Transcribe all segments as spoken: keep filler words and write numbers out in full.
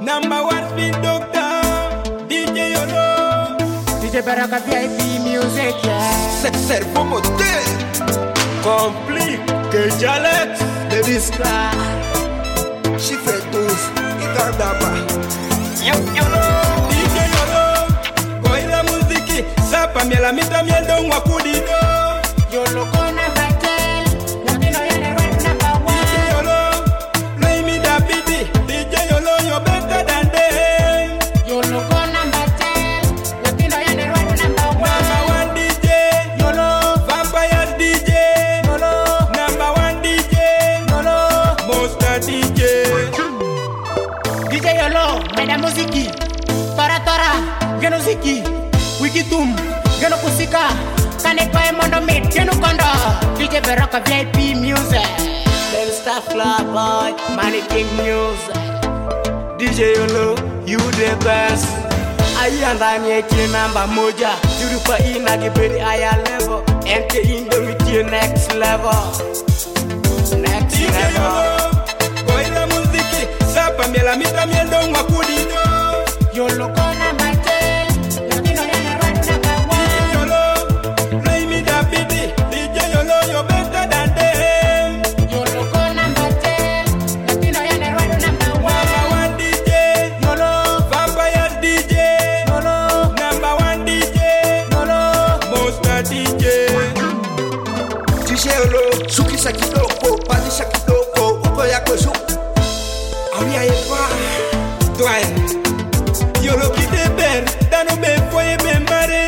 Number one speed doctor, D J Yolo, D J Baraka V I P music, yeah. C'est cerveau moteur, complique, que j'allais, de Visca, chiffre douze, guitare d'aba. Yo Yolo, D J Yolo, koi la musique, ça pas miel la mita miel don wakudido. Yolo kona batel, nabino yane right number one. D J Yolo, play me that beat, D J Yolo, you're better than them. Yolo kona batel, nabino yane right number one. Number one D J, Yolo, Vampire D J, Yolo, number one D J, Yolo, Monster D J. D J Yolo, meda muziki, tora tora, geno ziki, wikitum, geno kusika, kane kwa mondo mit, geno kondo, D J Baraka V I P music, then stuff fly boy, Money King music, D J Yolo, you the best. aya ndani eki namba moja, yurupa ina giberi aya level, M K indo wiki next level, next D J level. Yolo, koi la muziki, sapa miela mita miel don wakudido. Yolo kona batel, nabino yane right number D J one. Yolo, play me that beat, D J Yolo, you're better than them. Yolo kona batel, nabino yane right number Number one. one D J, Yolo, Vampire D J, Yolo, number one D J, Yolo, Monster D J. D J Yolo, sukisa kidogo, pandisha kidogo, uko yako shuku. Awia yepa, toi. Yolo qui te belle, dans nos belles foyers ben barrés.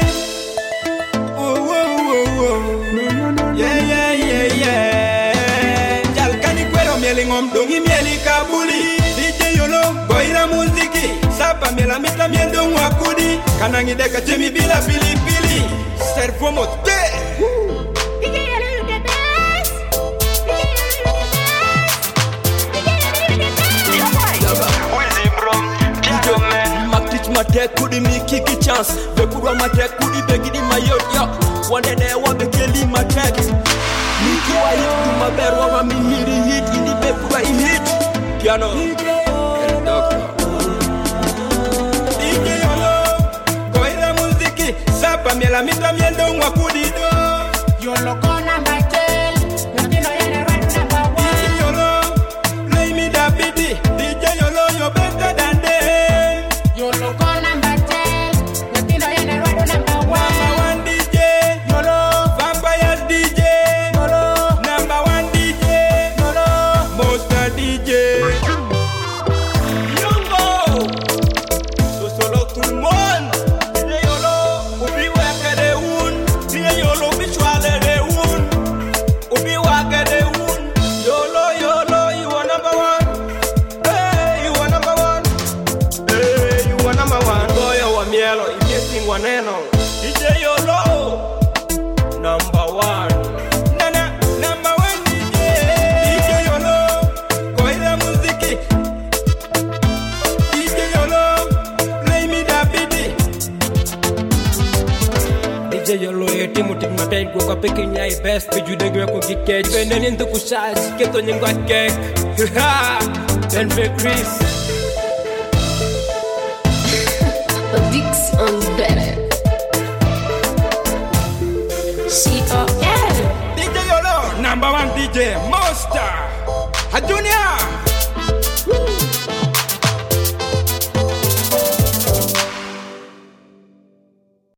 Oh oh oh oh, yeah yeah yeah yeah. Jalkani kwero mieli ngom dongi mieli kabuli. D J Yolo, boy la muziki, sapa miela mita miel don wakudi. Kanangi deka jemi bila pili pili. Cerveau moteur. D J Yolo you the best. D J Yolo you the best. D J Yolo you the best. Ma teach my tech kudi mi kiki chance. Be kudwa ma tech kudi be gidi ma yo yo. One day wa be keli ma tech. Mi kiwa hit tu ma ber wa mi hiri hit ini be kudwa i hit. Piano. El doctor. D J Yolo, koi la muziki, sapa miela mita miel don wakudido. Yolo kona batel, nabino yane right number D J one. Yolo, play me that beat, D J Yolo, you're better than them. Yolo kona batel, nabino yane right number Number one. one D J, Yolo, Vampire D J, Yolo, number one D J, Yolo, Monster D J. Yongo, so solo tout le monde. D J Yolo, ubi wake de un, D J Yolo visuale de un, ubi wake de un. Yolo Yolo, you are number one. Hey, you are number one. Hey, you are number one. Boyo wa mielo, ikesi waneno. D J Yolo, number one. Nana, number one D J. D J Yolo, koi la muziki. D J Yolo, play me that beat. D J Yolo eti mutik matay go ka peke nyai best be jude gwe ko gikej. Benen into ku charge keto nyingwa kek. Ha! Ben be Chris. Dix on better. C O L. D J Yolo, number one D J, Monster. A Junior.